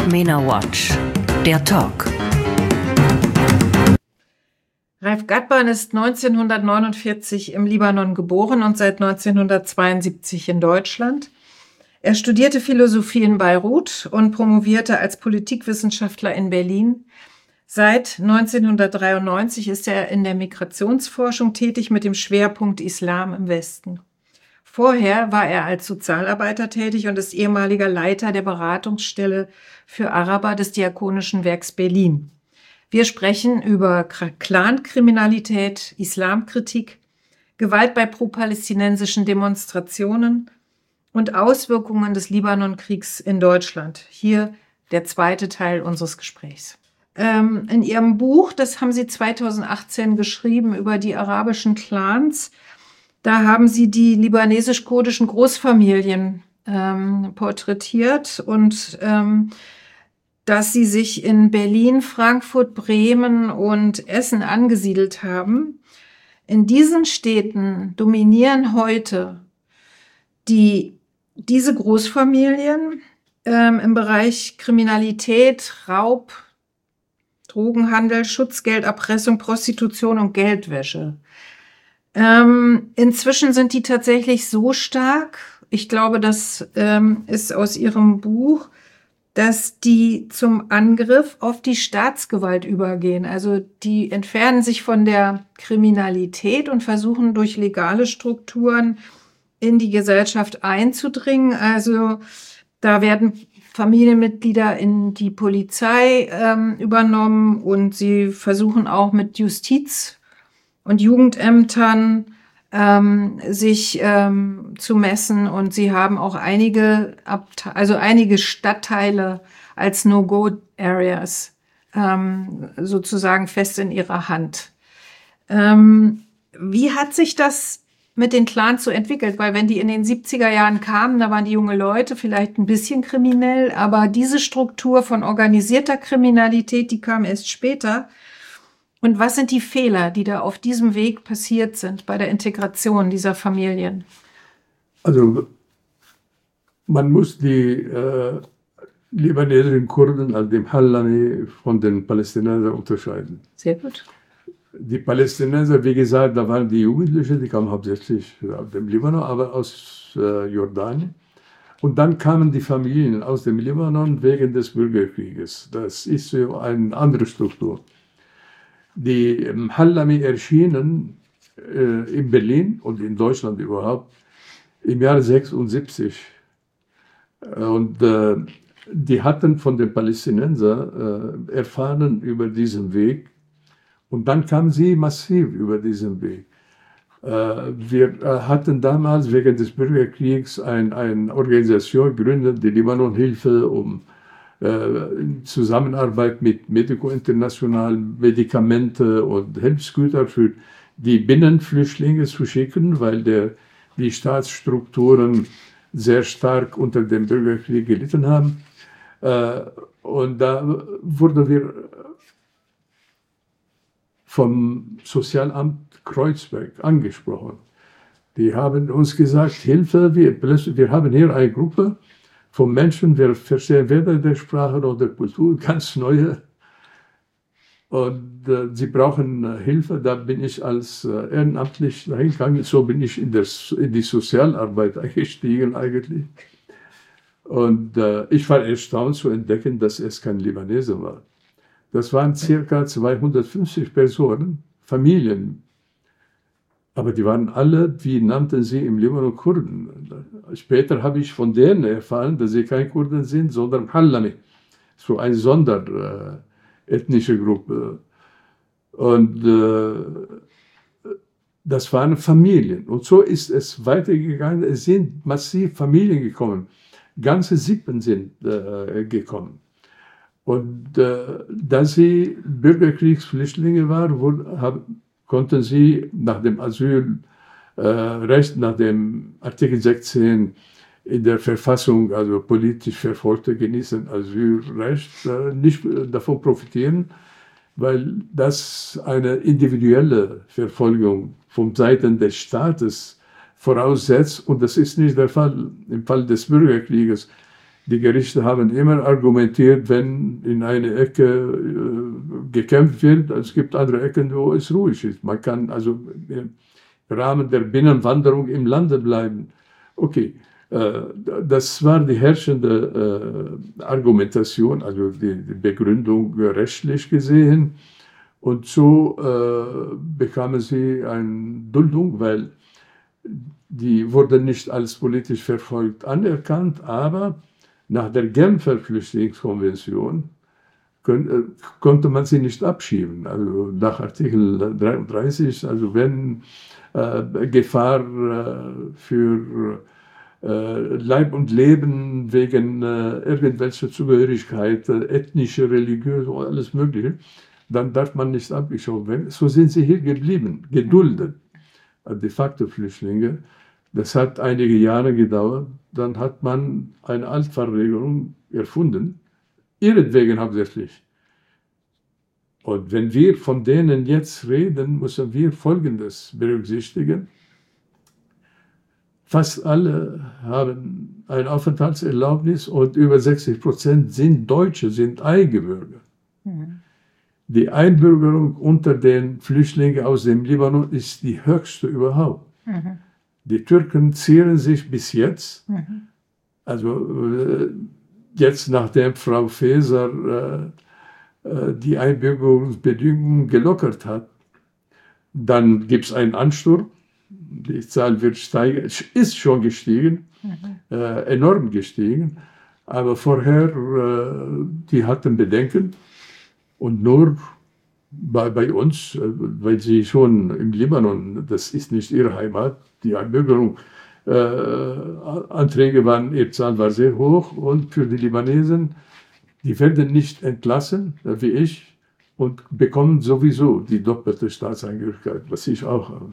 MENA Watch, der Talk. Raif Ghadban ist 1949 im Libanon geboren und seit 1972 in Deutschland. Er studierte Philosophie in Beirut und promovierte als Politikwissenschaftler in Berlin. Seit 1993 ist er in der Migrationsforschung tätig mit dem Schwerpunkt Islam im Westen. Vorher war er als Sozialarbeiter tätig und ist ehemaliger Leiter der Beratungsstelle für Araber des Diakonischen Werks Berlin. Wir sprechen über Clankriminalität, Islamkritik, Gewalt bei pro-palästinensischen Demonstrationen und Auswirkungen des Libanonkriegs in Deutschland. Hier der zweite Teil unseres Gesprächs. In Ihrem Buch, das haben Sie 2018 geschrieben, über die arabischen Clans, da haben Sie die libanesisch-kurdischen Großfamilien porträtiert und dass sie sich in Berlin, Frankfurt, Bremen und Essen angesiedelt haben. In diesen Städten dominieren heute diese Großfamilien im Bereich Kriminalität, Raub, Drogenhandel, Schutzgelderpressung, Prostitution und Geldwäsche. Inzwischen sind die tatsächlich so stark, ich glaube, das ist aus Ihrem Buch, dass die zum Angriff auf die Staatsgewalt übergehen. Also die entfernen sich von der Kriminalität und versuchen durch legale Strukturen in die Gesellschaft einzudringen. Also da werden Familienmitglieder in die Polizei übernommen und sie versuchen auch mit Justiz und Jugendämtern sich zu messen, und sie haben auch einige Stadtteile als No-Go-Areas sozusagen fest in ihrer Hand. Wie hat sich das mit den Clans so entwickelt? Weil wenn die in den 70er Jahren kamen, da waren die junge Leute vielleicht ein bisschen kriminell, aber diese Struktur von organisierter Kriminalität, die kam erst später. Und was sind die Fehler, die da auf diesem Weg passiert sind bei der Integration dieser Familien? Also man muss die libanesischen Kurden, also dem Hallami, von den Palästinensern unterscheiden. Sehr gut. Die Palästinenser, wie gesagt, da waren die Jugendlichen, die kamen hauptsächlich aus dem Libanon, aber aus Jordanien. Und dann kamen die Familien aus dem Libanon wegen des Bürgerkrieges. Das ist so eine andere Struktur. Die Hallami erschienen in Berlin und in Deutschland überhaupt im Jahr 1976. Und die hatten von den Palästinensern erfahren über diesen Weg. Und dann kamen sie massiv über diesen Weg. Wir hatten damals wegen des Bürgerkriegs eine Organisation gegründet, die Libanon-Hilfe, um in Zusammenarbeit mit Medico International Medikamente und Hilfsgüter für die Binnenflüchtlinge zu schicken, weil die Staatsstrukturen sehr stark unter dem Bürgerkrieg gelitten haben. Und da wurden wir vom Sozialamt Kreuzberg angesprochen. Die haben uns gesagt, Hilfe, wir haben hier eine Gruppe von Menschen, wir verstehen weder der Sprache noch der Kultur, ganz neue. Und sie brauchen Hilfe. Da bin ich als ehrenamtlich dahin gegangen. So bin ich in die Sozialarbeit eingestiegen eigentlich. Und ich war erstaunt zu entdecken, dass es kein Libanese war. Das waren ca. 250 Personen, Familien. Aber die waren alle, wie nannten sie im Libanon, Kurden. Später habe ich von denen erfahren, dass sie keine Kurden sind, sondern Hallami. So eine sonderethnische Gruppe. Und das waren Familien. Und so ist es weitergegangen. Es sind massiv Familien gekommen. Ganze Sippen sind gekommen. Und da sie Bürgerkriegsflüchtlinge waren, konnten sie nach dem Asylrecht, nach dem Artikel 16 in der Verfassung, also politisch Verfolgte genießen Asylrecht, nicht davon profitieren, weil das eine individuelle Verfolgung von Seiten des Staates voraussetzt. Und das ist nicht der Fall. Im Fall des Bürgerkrieges Die Gerichte haben immer argumentiert, wenn in eine Ecke gekämpft wird, es gibt andere Ecken, wo es ruhig ist. Man kann also im Rahmen der Binnenwanderung im Lande bleiben. Okay, das war die herrschende Argumentation, also die Begründung rechtlich gesehen. Und so bekamen sie eine Duldung, weil die wurden nicht als politisch verfolgt anerkannt, aber nach der Genfer Flüchtlingskonvention konnte man sie nicht abschieben. Also nach Artikel 33, also wenn Gefahr für Leib und Leben wegen irgendwelcher Zugehörigkeit, ethnische, religiöse, alles Mögliche, dann darf man nicht abgeschoben werden. So sind sie hier geblieben, geduldet, de facto Flüchtlinge. Das hat einige Jahre gedauert. Dann hat man eine Altverregelung erfunden, ihretwegen hauptsächlich. Und wenn wir von denen jetzt reden, müssen wir Folgendes berücksichtigen. Fast alle haben ein Aufenthaltserlaubnis und über 60% sind Deutsche, sind Eingebürger. Mhm. Die Einbürgerung unter den Flüchtlingen aus dem Libanon ist die höchste überhaupt. Mhm. Die Türken zieren sich bis jetzt, also jetzt nachdem Frau Faeser die Einbürgerungsbedingungen gelockert hat, dann gibt es einen Ansturm. Die Zahl wird steigen, ist schon gestiegen, enorm gestiegen. Aber vorher, die hatten Bedenken. Und nur bei uns, weil sie schon im Libanon, das ist nicht ihre Heimat, die Einbürgerungsanträge waren, ihre Zahl war sehr hoch. Und für die Libanesen, die werden nicht entlassen, wie ich, und bekommen sowieso die doppelte Staatsangehörigkeit, was ich auch habe.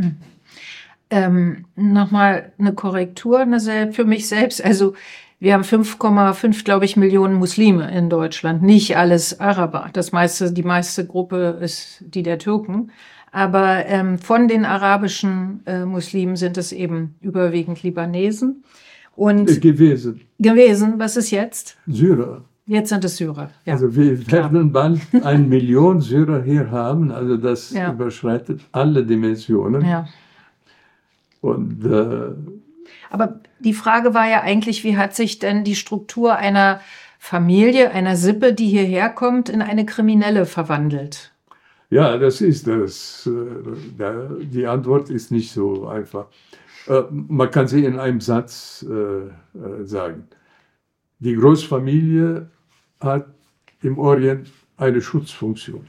Nochmal eine Korrektur für mich selbst. Also wir haben 5,5, glaube ich, Millionen Muslime in Deutschland. Nicht alles Araber. Die meiste Gruppe ist die der Türken. Aber von den arabischen Muslimen sind es eben überwiegend Libanesen. Und gewesen. Was ist jetzt? Syrer. Jetzt sind es Syrer. Ja, also wir werden bald 1 Million Syrer hier haben. Also das überschreitet alle Dimensionen. Ja. Und aber die Frage war ja eigentlich, wie hat sich denn die Struktur einer Familie, einer Sippe, die hierher kommt, in eine kriminelle verwandelt? Ja, das ist das. Die Antwort ist nicht so einfach. Man kann sie in einem Satz sagen. Die Großfamilie hat im Orient eine Schutzfunktion.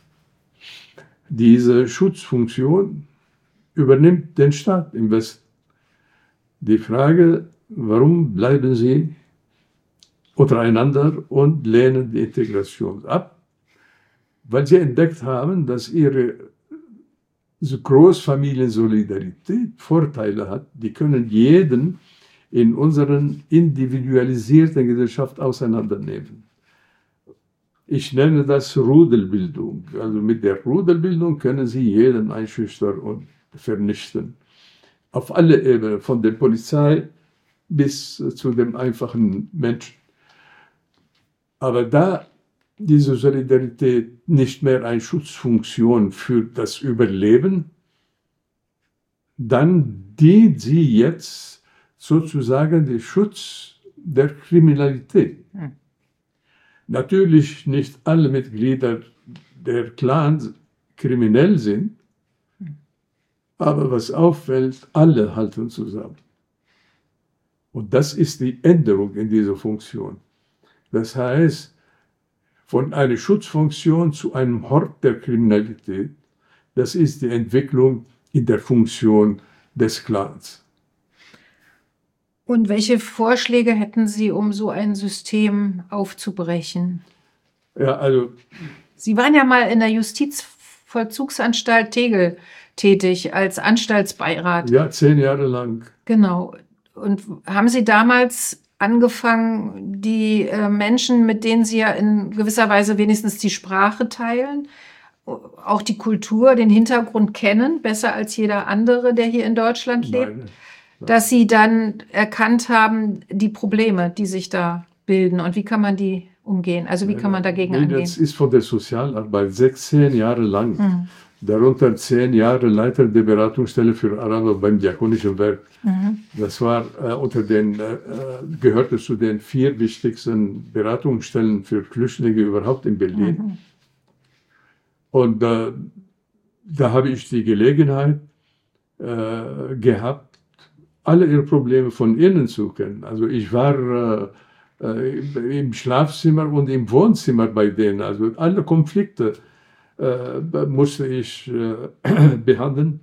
Diese Schutzfunktion übernimmt den Staat im Westen. Die Frage, warum bleiben sie untereinander und lehnen die Integration ab? Weil sie entdeckt haben, dass ihre Großfamiliensolidarität Vorteile hat. Die können jeden in unseren individualisierten Gesellschaft auseinandernehmen. Ich nenne das Rudelbildung. Also mit der Rudelbildung können sie jeden einschüchtern und vernichten. Auf alle Ebenen, von der Polizei bis zu dem einfachen Menschen. Aber da diese Solidarität nicht mehr eine Schutzfunktion für das Überleben, dann dient sie jetzt sozusagen dem Schutz der Kriminalität. Natürlich nicht alle Mitglieder der Clans kriminell sind, aber was auffällt, alle halten zusammen. Und das ist die Änderung in dieser Funktion. Das heißt, von einer Schutzfunktion zu einem Hort der Kriminalität, das ist die Entwicklung in der Funktion des Clans. Und welche Vorschläge hätten Sie, um so ein System aufzubrechen? Ja, also Sie waren ja mal in der Justizvollzugsanstalt Tegel tätig als Anstaltsbeirat. Ja, 10 Jahre lang. Genau. Und haben Sie damals angefangen, die Menschen, mit denen Sie ja in gewisser Weise wenigstens die Sprache teilen, auch die Kultur, den Hintergrund kennen, besser als jeder andere, der hier in Deutschland lebt? dass Sie dann erkannt haben, die Probleme, die sich da bilden und wie kann man die umgehen? Also wie kann man dagegen angehen? Das ist von der Sozialarbeit 16 Jahre lang. Darunter 10 Jahre Leiter der Beratungsstelle für Araber beim Diakonischen Werk. Das war gehörte zu den 4 wichtigsten Beratungsstellen für Flüchtlinge überhaupt in Berlin. Und da habe ich die Gelegenheit gehabt, alle ihre Probleme von innen zu kennen. Also ich war im Schlafzimmer und im Wohnzimmer bei denen. Also alle Konflikte musste ich behandeln.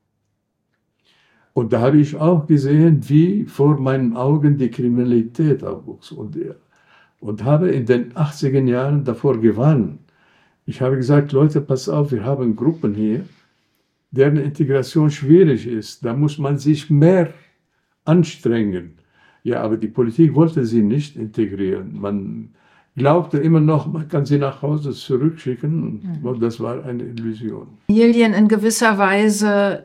Und da habe ich auch gesehen, wie vor meinen Augen die Kriminalität aufwuchs. Und habe in den 80er Jahren davor gewarnt. Ich habe gesagt, Leute, pass auf, wir haben Gruppen hier, deren Integration schwierig ist. Da muss man sich mehr anstrengen. Ja, aber die Politik wollte sie nicht integrieren. Man glaubte immer noch, man kann sie nach Hause zurückschicken. Und das war eine Illusion. Familien in gewisser Weise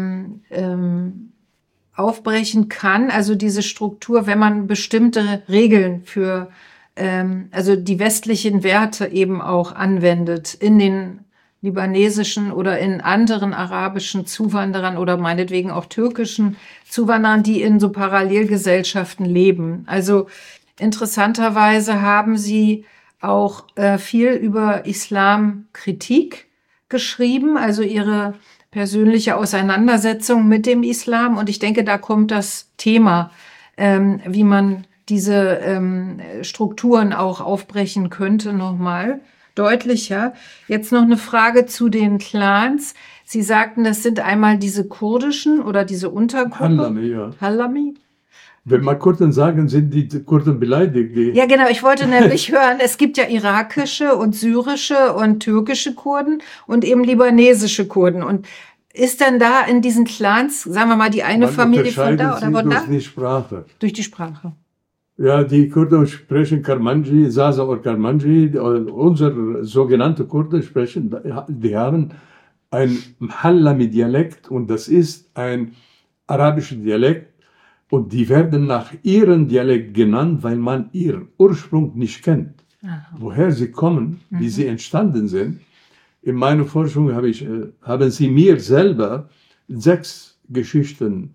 aufbrechen kann, also diese Struktur, wenn man bestimmte Regeln für also die westlichen Werte eben auch anwendet in den libanesischen oder in anderen arabischen Zuwanderern oder meinetwegen auch türkischen Zuwanderern, die in so Parallelgesellschaften leben. Also interessanterweise haben Sie auch viel über Islamkritik geschrieben, also Ihre persönliche Auseinandersetzung mit dem Islam. Und ich denke, da kommt das Thema, wie man diese Strukturen auch aufbrechen könnte, nochmal deutlicher. Jetzt noch eine Frage zu den Clans. Sie sagten, das sind einmal diese kurdischen oder diese Untergruppe. Hallami, ja. Hallami? Wenn man Kurden sagen, sind die Kurden beleidigt. Ja, genau. Ich wollte nämlich hören, es gibt ja irakische und syrische und türkische Kurden und eben libanesische Kurden. Und ist dann da in diesen Clans, sagen wir mal, die eine Familie von da oder von da? Durch die Sprache. Durch die Sprache. Ja, die Kurden sprechen Karmanji, Zaza oder Karmanji. Unsere sogenannte Kurden sprechen, die haben ein Hallami-Dialekt und das ist ein arabischer Dialekt. Und die werden nach ihrem Dialekt genannt, weil man ihren Ursprung nicht kennt. Aha. Woher sie kommen, wie sie entstanden sind. In meiner Forschung haben sie mir selber 6 Geschichten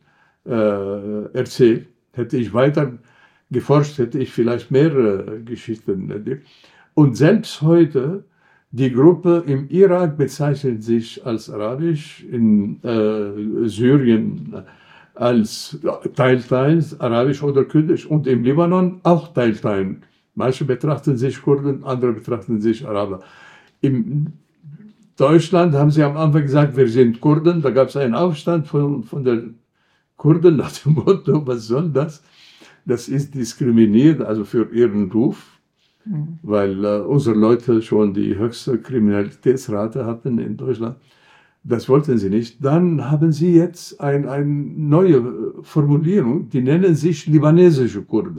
erzählt. Hätte ich weiter geforscht, hätte ich vielleicht mehrere Geschichten. Und selbst heute, die Gruppe im Irak bezeichnet sich als arabisch, in Syrien als teils arabisch oder kurdisch und im Libanon auch teils. Manche betrachten sich Kurden, andere betrachten sich Araber. In Deutschland haben sie am Anfang gesagt, wir sind Kurden. Da gab es einen Aufstand von den Kurden nach dem Motto, was soll das? Das ist diskriminiert, also für ihren Ruf, weil unsere Leute schon die höchste Kriminalitätsrate hatten in Deutschland. Das wollten sie nicht. Dann haben sie jetzt eine neue Formulierung, die nennen sich libanesische Kurden.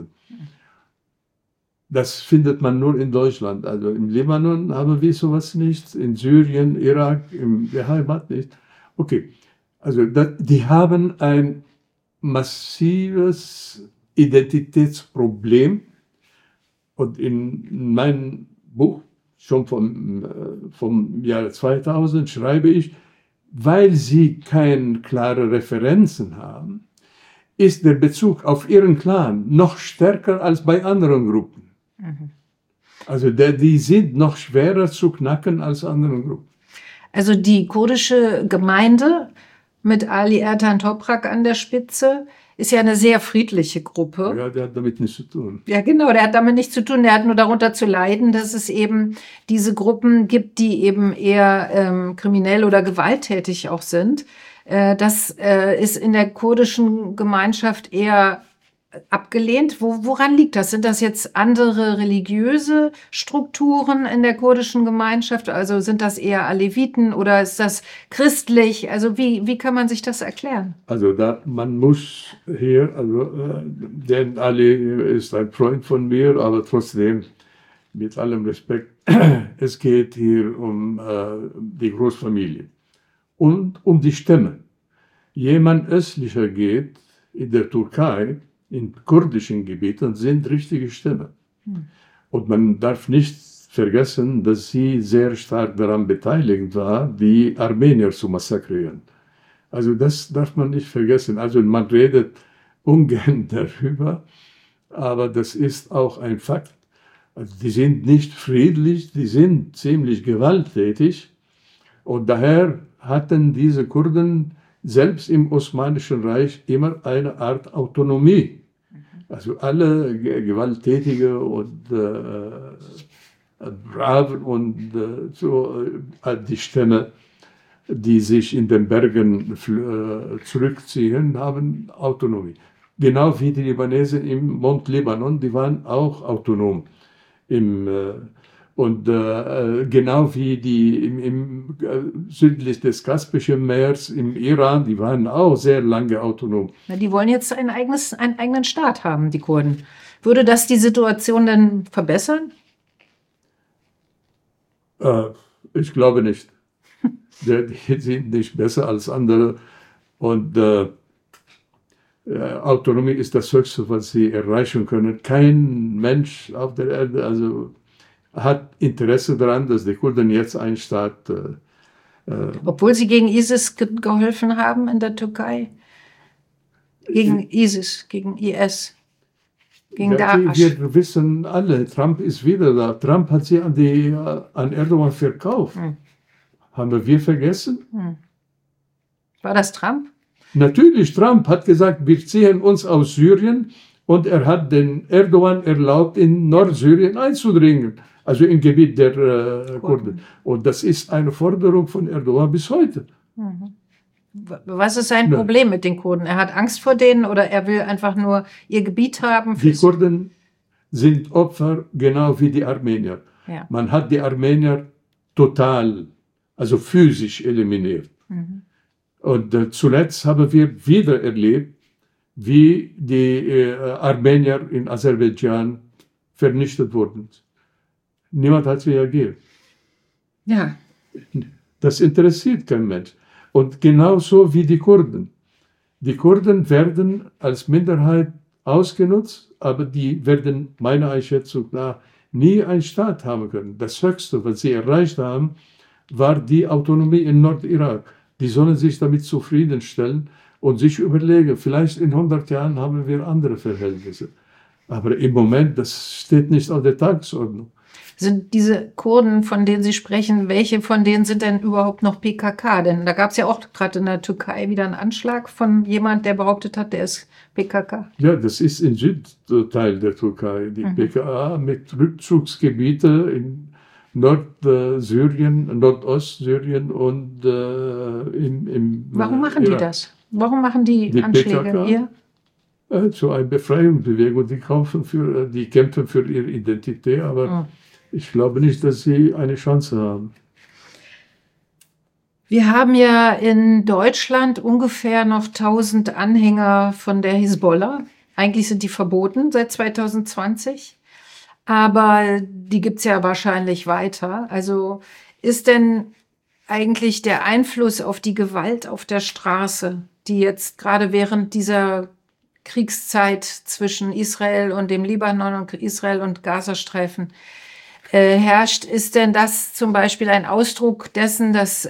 Das findet man nur in Deutschland. Also im Libanon haben wir sowas nicht, in Syrien, Irak, im Heimat nicht. Okay, also die haben ein massives Identitätsproblem. Und in meinem Buch, schon vom Jahr 2000, schreibe ich, weil sie keine klaren Referenzen haben, ist der Bezug auf ihren Clan noch stärker als bei anderen Gruppen. Also die sind noch schwerer zu knacken als andere Gruppen. Also die kurdische Gemeinde mit Ali Ertan Toprak an der Spitze ist ja eine sehr friedliche Gruppe. Ja, der hat damit nichts zu tun. Ja, genau, der hat damit nichts zu tun. Der hat nur darunter zu leiden, dass es eben diese Gruppen gibt, die eben eher kriminell oder gewalttätig auch sind. Das ist in der kurdischen Gemeinschaft eher abgelehnt. Woran liegt das? Sind das jetzt andere religiöse Strukturen in der kurdischen Gemeinschaft? Also sind das eher Aleviten oder ist das christlich? Also wie kann man sich das erklären? Also man muss hier, denn Ali ist ein Freund von mir, aber trotzdem mit allem Respekt, es geht hier um die Großfamilie und um die Stämme. Jemand östlicher geht, in der Türkei, in kurdischen Gebieten, sind richtige Stämme. Und man darf nicht vergessen, dass sie sehr stark daran beteiligt war, die Armenier zu massakrieren. Also das darf man nicht vergessen. Also man redet ungern darüber, aber das ist auch ein Fakt. Also die sind nicht friedlich, die sind ziemlich gewalttätig und daher hatten diese Kurden selbst im Osmanischen Reich immer eine Art Autonomie. Also alle Gewalttätige und Braven und die Stämme, die sich in den Bergen zurückziehen, haben Autonomie. Genau wie die Libanesen im Mont Libanon, die waren auch autonom. Genau wie die südlich des Kaspischen Meeres im Iran, die waren auch sehr lange autonom. Na, die wollen jetzt einen eigenen Staat haben, die Kurden. Würde das die Situation denn verbessern? Ich glaube nicht. Die sind nicht besser als andere. Und Autonomie ist das Höchste, was sie erreichen können. Kein Mensch auf der Erde hat Interesse daran, dass die Kurden jetzt einen Staat... Obwohl sie gegen ISIS geholfen haben in der Türkei? Gegen ISIS, gegen IS, gegen Daesh. Wir wissen alle, Trump ist wieder da. Trump hat sie an Erdogan verkauft. Haben wir vergessen? War das Trump? Natürlich, Trump hat gesagt, wir ziehen uns aus Syrien und er hat den Erdogan erlaubt, in Nordsyrien einzudringen, also im Gebiet der Kurden. Und das ist eine Forderung von Erdogan bis heute. Was ist sein Problem mit den Kurden? Er hat Angst vor denen oder er will einfach nur ihr Gebiet haben? Die Kurden sind Opfer, genau wie die Armenier. Ja. Man hat die Armenier total, also physisch eliminiert. Und zuletzt haben wir wieder erlebt, wie die Armenier in Aserbaidschan vernichtet wurden. Niemand hat reagiert. Ja. Das interessiert kein Mensch. Und genauso wie die Kurden. Die Kurden werden als Minderheit ausgenutzt, aber die werden meiner Einschätzung nach nie einen Staat haben können. Das Höchste, was sie erreicht haben, war die Autonomie in Nordirak. Die sollen sich damit zufriedenstellen und sich überlegen, vielleicht in 100 Jahren haben wir andere Verhältnisse. Aber im Moment, das steht nicht auf der Tagesordnung. Sind diese Kurden, von denen Sie sprechen, welche von denen sind denn überhaupt noch PKK? Denn da gab es ja auch gerade in der Türkei wieder einen Anschlag von jemand, der behauptet hat, der ist PKK. Ja, das ist im Südteil der Türkei. Die PKK mit Rückzugsgebieten in Nordsyrien, Nordostsyrien und Warum machen die das? Warum machen die Anschläge PKK, hier? Zu einer Befreiungsbewegung. Die kämpfen für ihre Identität, aber ich glaube nicht, dass sie eine Chance haben. Wir haben ja in Deutschland ungefähr noch 1000 Anhänger von der Hisbollah. Eigentlich sind die verboten seit 2020. Aber die gibt es ja wahrscheinlich weiter. Also ist denn eigentlich der Einfluss auf die Gewalt auf der Straße, die jetzt gerade während dieser Kriegszeit zwischen Israel und dem Libanon und Israel und Gazastreifen herrscht, ist denn das zum Beispiel ein Ausdruck dessen, dass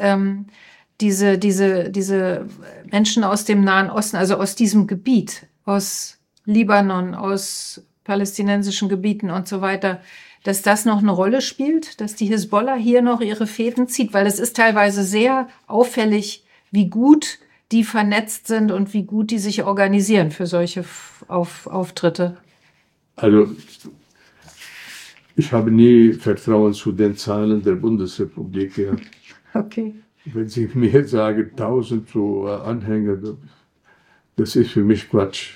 diese Menschen aus dem Nahen Osten, also aus diesem Gebiet, aus Libanon, aus palästinensischen Gebieten und so weiter, dass das noch eine Rolle spielt, dass die Hisbollah hier noch ihre Fäden zieht, weil es ist teilweise sehr auffällig, wie gut die vernetzt sind und wie gut die sich organisieren für solche Auftritte. Also ich habe nie Vertrauen zu den Zahlen der Bundesrepublik gehabt. Okay. Wenn Sie mir sagen, 1000 Anhänger, das ist für mich Quatsch.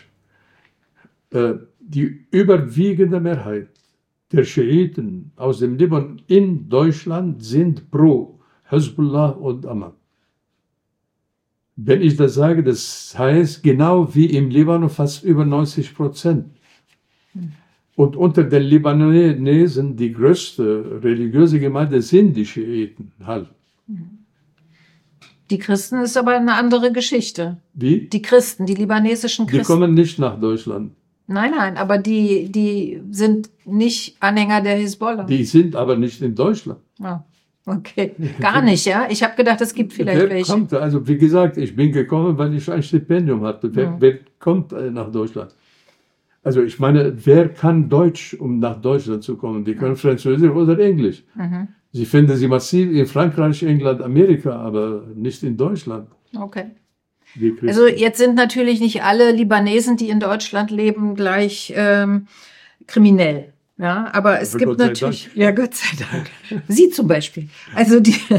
Die überwiegende Mehrheit der Schiiten aus dem Libanon in Deutschland sind pro Hezbollah und Amal. Wenn ich das sage, das heißt genau wie im Libanon fast über 90%. Und unter den Libanesen die größte religiöse Gemeinde sind die Schiiten halt. Die Christen ist aber eine andere Geschichte. Wie? Die Christen, die libanesischen Die Christen. kommen nicht nach Deutschland. Nein, aber die sind nicht Anhänger der Hisbollah. Die sind aber nicht in Deutschland. Ah, okay, gar nicht, ja? Ich habe gedacht, es gibt vielleicht Wer welche. kommt, also wie gesagt, ich bin gekommen, weil ich ein Stipendium hatte. Wer kommt nach Deutschland? Also ich meine, wer kann Deutsch, um nach Deutschland zu kommen? Die können Französisch oder Englisch. Sie finden sie massiv in Frankreich, England, Amerika, aber nicht in Deutschland. Okay. Die Christen. Also jetzt sind natürlich nicht alle Libanesen, die in Deutschland leben, gleich kriminell. Ja, aber es Aber gibt Gott sei natürlich, ja, Gott sei Dank. Sie zum Beispiel. Also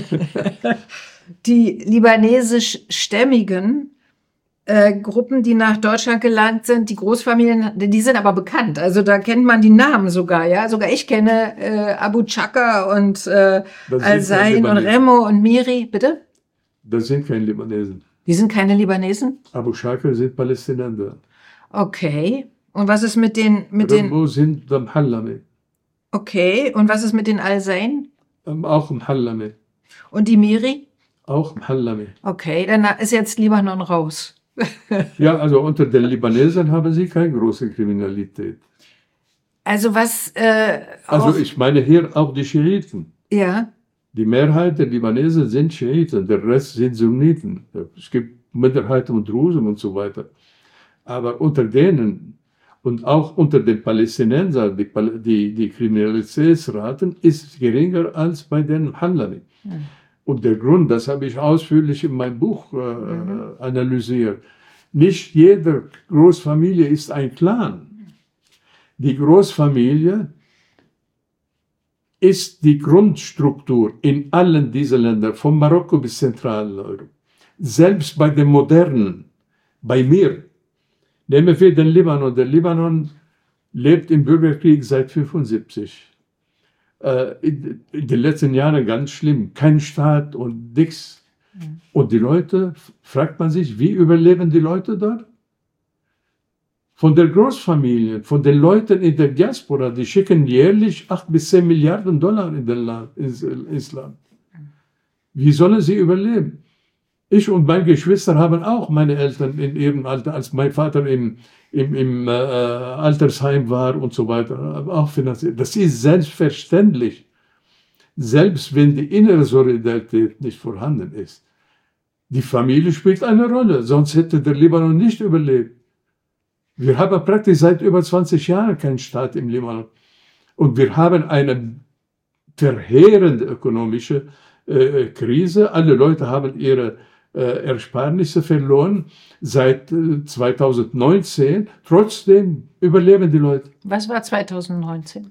die libanesischstämmigen Gruppen, die nach Deutschland gelangt sind, die Großfamilien, die sind aber bekannt. Also da kennt man die Namen sogar, ja. Sogar ich kenne Abu Chaka und Al-Zain und Remo und Miri. Bitte? Das sind keine Libanesen. Die sind keine Libanesen? Abu Shaka sind Palästinenser. Okay. Und was ist mit den Remo sind Mhallame. Okay. Und was ist mit den Al-Zain? Auch Mhallame. Und die Miri? Auch Mhallame. Okay, dann ist jetzt Libanon raus. Ja, also unter den Libanesen haben sie keine große Kriminalität. Also was Also ich meine hier auch die Schiiten. ja. Die Mehrheit der Libanesen sind Schiiten, der Rest sind Sunniten. Es gibt Minderheiten und Drusen und so weiter. Aber unter denen und auch unter den Palästinensern, die Kriminalitätsraten ist geringer als bei den Mhallami. Und der Grund, das habe ich ausführlich in meinem Buch analysiert. Nicht jede Großfamilie ist ein Clan. Die Großfamilie ist die Grundstruktur in allen diesen Ländern, von Marokko bis Zentraleuropa. Selbst bei den Modernen, bei mir, nehmen wir den Libanon. Der Libanon lebt im Bürgerkrieg seit 1975. In den letzten Jahren ganz schlimm, kein Staat und nichts. Und die Leute, fragt man sich, wie überleben die Leute dort? Von der Großfamilie, von den Leuten in der Diaspora, die schicken jährlich 8 bis 10 Milliarden Dollar ins Land. Wie sollen sie überleben? Ich und meine Geschwister haben auch meine Eltern in ihrem Alter, als mein Vater im Altersheim war und so weiter, auch finanziert. Das ist selbstverständlich, selbst wenn die innere Solidarität nicht vorhanden ist. Die Familie spielt eine Rolle, sonst hätte der Libanon nicht überlebt. Wir haben praktisch seit über 20 Jahren keinen Staat im Libanon. Und wir haben eine verheerende ökonomische Krise. Alle Leute haben ihre Ersparnisse verloren seit 2019. Trotzdem überleben die Leute. Was war 2019?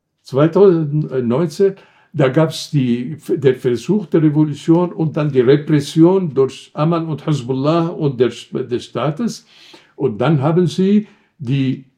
2019, da gab es der Versuch der Revolution und dann die Repression durch Aman und Hezbollah und des Staates. Und dann haben sie die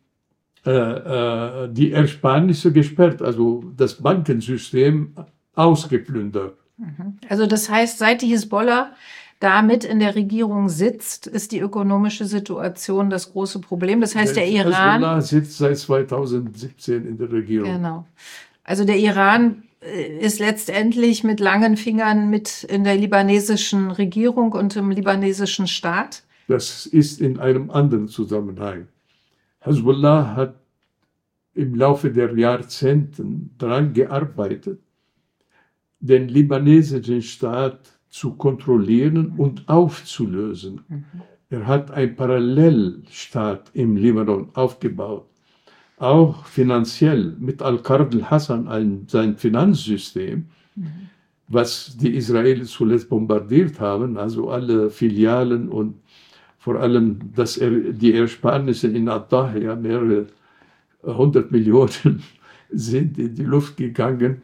Ersparnisse gesperrt, also das Bankensystem ausgeplündert. Also das heißt, seit die Hisbollah damit in der Regierung sitzt, ist die ökonomische Situation das große Problem. Das heißt, der Iran... Hezbollah sitzt seit 2017 in der Regierung. Genau. Also der Iran ist letztendlich mit langen Fingern mit in der libanesischen Regierung und im libanesischen Staat. Das ist in einem anderen Zusammenhang. Hezbollah hat im Laufe der Jahrzehnte daran gearbeitet, den libanesischen Staat zu kontrollieren und aufzulösen. Er hat einen Parallelstaat im Libanon aufgebaut, auch finanziell mit Al-Qard al-Hassan, sein Finanzsystem, was die Israelis zuletzt bombardiert haben, also alle Filialen und vor allem die Ersparnisse in Attahia, mehrere 100 Millionen sind in die Luft gegangen.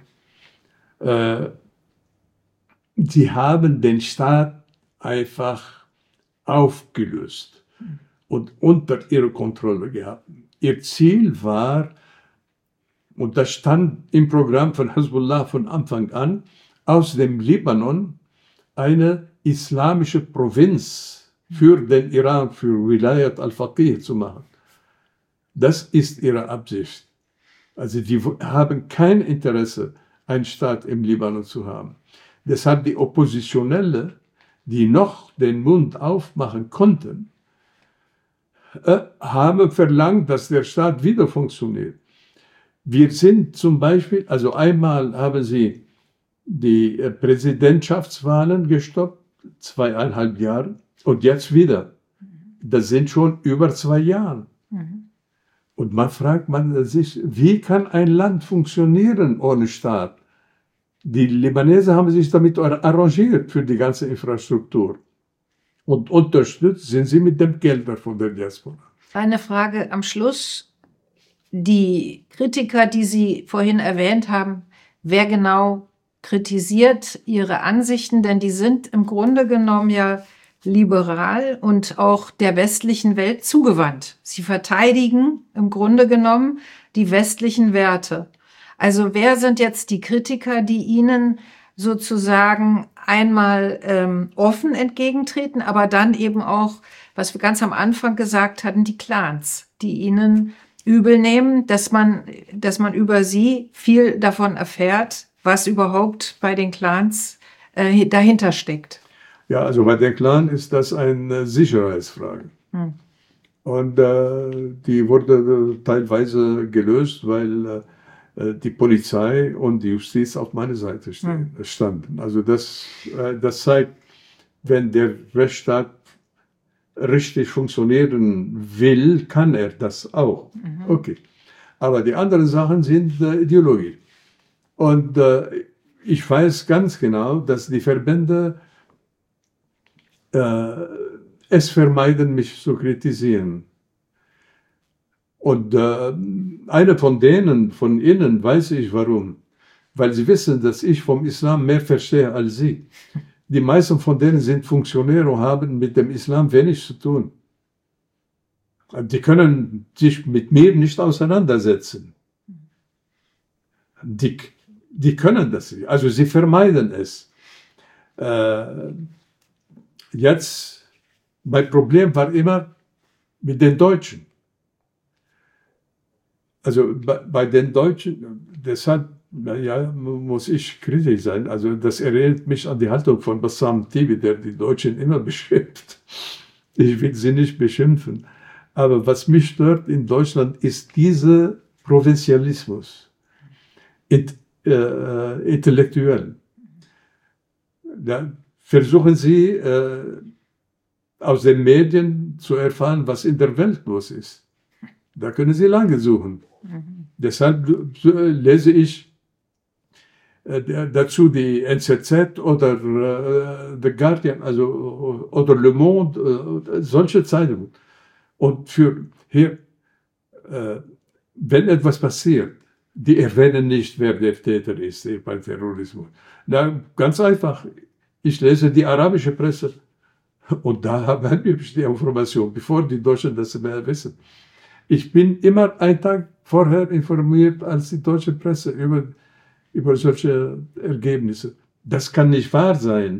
Sie haben den Staat einfach aufgelöst und unter ihre Kontrolle gehabt. Ihr Ziel war, und das stand im Programm von Hezbollah von Anfang an, aus dem Libanon eine islamische Provinz für den Iran, für Wilayat al-Faqih zu machen. Das ist ihre Absicht. Also die haben kein Interesse, einen Staat im Libanon zu haben. Deshalb die Oppositionelle die noch den Mund aufmachen konnten, haben verlangt, dass der Staat wieder funktioniert. Wir sind zum Beispiel, also einmal haben sie die Präsidentschaftswahlen gestoppt, 2,5 Jahre, und jetzt wieder. Das sind schon über 2 Jahre. Und man fragt sich, wie kann ein Land funktionieren ohne Staat? Die Libanesen haben sich damit arrangiert für die ganze Infrastruktur. Und unterstützt sind sie mit dem Geld von der Diaspora. Eine Frage am Schluss. Die Kritiker, die Sie vorhin erwähnt haben, wer genau kritisiert Ihre Ansichten? Denn die sind im Grunde genommen ja liberal und auch der westlichen Welt zugewandt. Sie verteidigen im Grunde genommen die westlichen Werte. Also wer sind jetzt die Kritiker, die Ihnen sozusagen einmal offen entgegentreten, aber dann eben auch, was wir ganz am Anfang gesagt hatten, die Clans, die Ihnen übel nehmen, dass man über sie viel davon erfährt, was überhaupt bei den Clans dahinter steckt. Ja, also bei den Clans ist das eine Sicherheitsfrage. Und die wurde teilweise gelöst, weil die Polizei und die Justiz auf meiner Seite standen. Also das zeigt, wenn der Rechtsstaat richtig funktionieren will, kann er das auch. Okay. Aber die anderen Sachen sind Ideologie. Und ich weiß ganz genau, dass die Verbände es vermeiden, mich zu kritisieren. Und einer von ihnen weiß ich warum. Weil sie wissen, dass ich vom Islam mehr verstehe als sie. Die meisten von denen sind Funktionäre und haben mit dem Islam wenig zu tun. Die können sich mit mir nicht auseinandersetzen. Die können das nicht. Also sie vermeiden es. Jetzt, mein Problem war immer mit den Deutschen. Also bei den Deutschen, deshalb muss ich kritisch sein. Also das erinnert mich an die Haltung von Bassam Tibi, der die Deutschen immer beschimpft. Ich will sie nicht beschimpfen. Aber was mich stört in Deutschland ist dieser Provinzialismus. Intellektuell. Ja, versuchen Sie aus den Medien zu erfahren, was in der Welt los ist. Da können Sie lange suchen. Deshalb lese ich dazu die NZZ oder The Guardian, also oder Le Monde, solche Zeitungen. Und wenn etwas passiert, die erwähnen nicht, wer der Täter ist beim Terrorismus. Na, ganz einfach. Ich lese die arabische Presse und da habe ich die Information, bevor die Deutschen das mehr wissen. Ich bin immer einen Tag vorher informiert als die deutsche Presse über solche Ergebnisse. Das kann nicht wahr sein.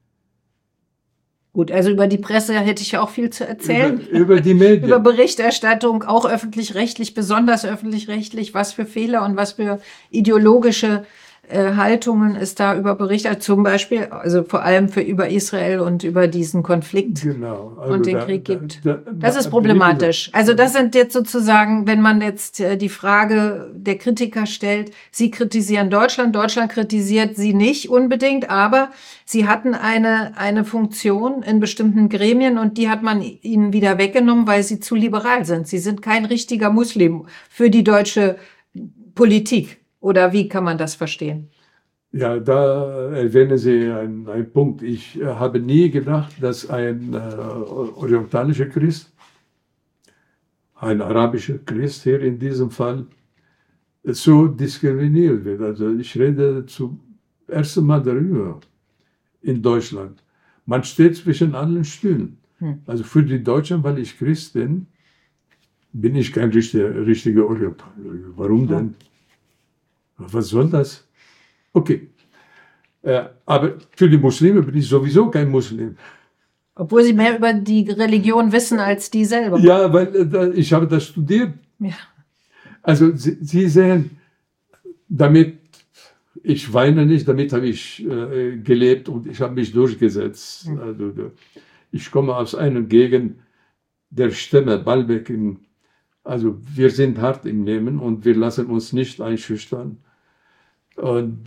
Gut, also über die Presse hätte ich ja auch viel zu erzählen. Über die Medien. Über Berichterstattung, auch öffentlich-rechtlich, besonders öffentlich-rechtlich, was für Fehler und was für ideologische Haltungen es da über berichtet, zum Beispiel, also vor allem über Israel und über diesen Konflikt also und den Krieg gibt. Das ist problematisch. Also das sind jetzt sozusagen, wenn man jetzt die Frage der Kritiker stellt, Sie kritisieren Deutschland, Deutschland kritisiert Sie nicht unbedingt, aber Sie hatten eine Funktion in bestimmten Gremien und die hat man Ihnen wieder weggenommen, weil Sie zu liberal sind. Sie sind kein richtiger Muslim für die deutsche Politik. Oder wie kann man das verstehen? Ja, da erwähnen Sie einen Punkt. Ich habe nie gedacht, dass ein orientalischer Christ, ein arabischer Christ hier in diesem Fall, so diskriminiert wird. Also ich rede zum ersten Mal darüber in Deutschland. Man steht zwischen allen Stühlen. Also für die Deutschen, weil ich Christ bin ich kein richtiger Orientalier. Warum denn? Was soll das? Okay. Aber für die Muslime bin ich sowieso kein Muslim. Obwohl Sie mehr über die Religion wissen als die selber. Ja, weil ich habe das studiert. Ja. Also Sie sehen, damit ich weine nicht, damit habe ich gelebt und ich habe mich durchgesetzt. Also, ich komme aus einer Gegend der Stämme, Baalbek. Also wir sind hart im Nehmen und wir lassen uns nicht einschüchtern. Und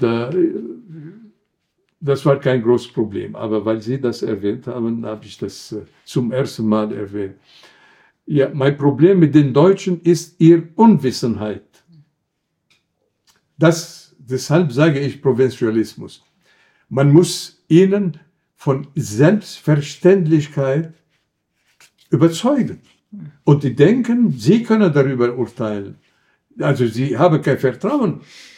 das war kein großes Problem. Aber weil Sie das erwähnt haben, habe ich das zum ersten Mal erwähnt. Ja, mein Problem mit den Deutschen ist ihre Unwissenheit. Deshalb sage ich Provinzialismus. Man muss ihnen von Selbstverständlichkeit überzeugen. Und die denken, sie können darüber urteilen. Also sie haben kein Vertrauen.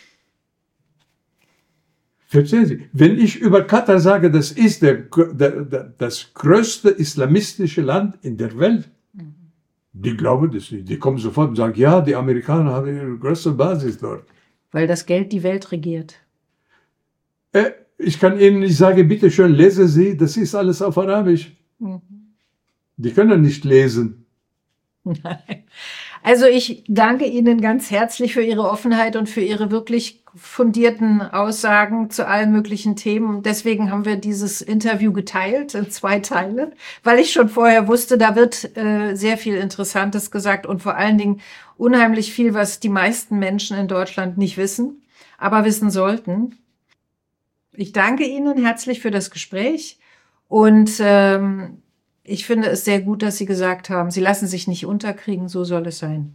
Verstehen Sie? Wenn ich über Katar sage, das ist das größte islamistische Land in der Welt, die glauben das nicht. Die kommen sofort und sagen, ja, die Amerikaner haben ihre größte Basis dort. Weil das Geld die Welt regiert. Ich kann Ihnen nicht sagen, bitte schön, lesen Sie, das ist alles auf Arabisch. Die können nicht lesen. Nein. Also ich danke Ihnen ganz herzlich für Ihre Offenheit und für Ihre wirklich fundierten Aussagen zu allen möglichen Themen. Deswegen haben wir dieses Interview geteilt in 2 Teile, weil ich schon vorher wusste, da wird sehr viel Interessantes gesagt und vor allen Dingen unheimlich viel, was die meisten Menschen in Deutschland nicht wissen, aber wissen sollten. Ich danke Ihnen herzlich für das Gespräch und ich finde es sehr gut, dass Sie gesagt haben, Sie lassen sich nicht unterkriegen, so soll es sein.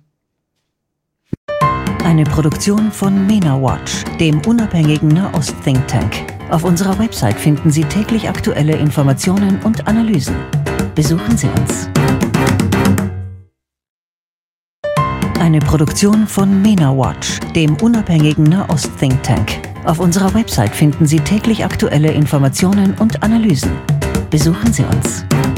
Eine Produktion von MENA Watch, dem unabhängigen Nahost-Think Tank. Auf unserer Website finden Sie täglich aktuelle Informationen und Analysen. Besuchen Sie uns. Eine Produktion von MENA Watch, dem unabhängigen Nahost-Think Tank. Auf unserer Website finden Sie täglich aktuelle Informationen und Analysen. Besuchen Sie uns.